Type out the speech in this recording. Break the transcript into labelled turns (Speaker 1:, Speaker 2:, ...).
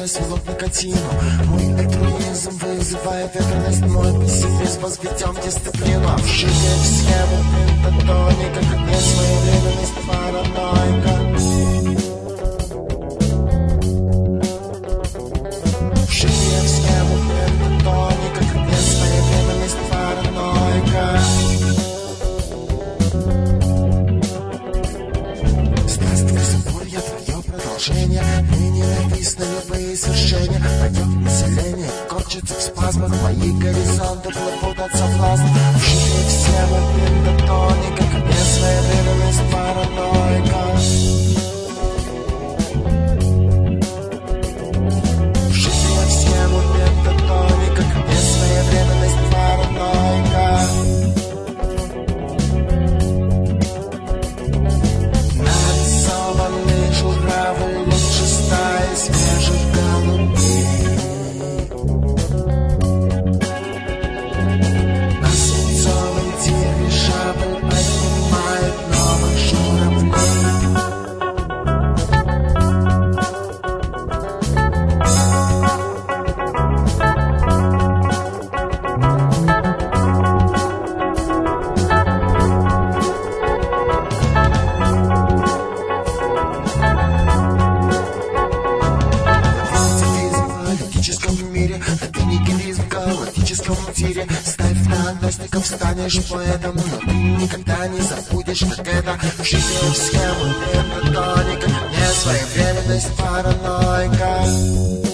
Speaker 1: свело к никотину. Мой альтруизм вызывает ветренность, мой пессимизм возведем дисциплину. Вшитие в схему пентатоника, как несвоевременность паранойка. Вшитие в схему пентатоника, как несвоевременность паранойка. Здравствуй, собор, я твое продолжение. Мне ненавистны любые свершения. Пойдет население, корчится в спазмах. Мои горизонты плывут от соблазна. Вшитие в схему пентатоника, как несвоевременность паранойка. Вшитие в схему пентатоника, как несвоевременность паранойка. Нарисованный журавль лучше стаи свежих голубей. На свинцовом дирижабль поднимает новых журавлей. Это нигилизм в галактическом тире. Ставь на агностиков, станешь поэтом, но ты никогда не забудешь, как это. Вшитие в схему пентатоника, как несвоевременность паранойка.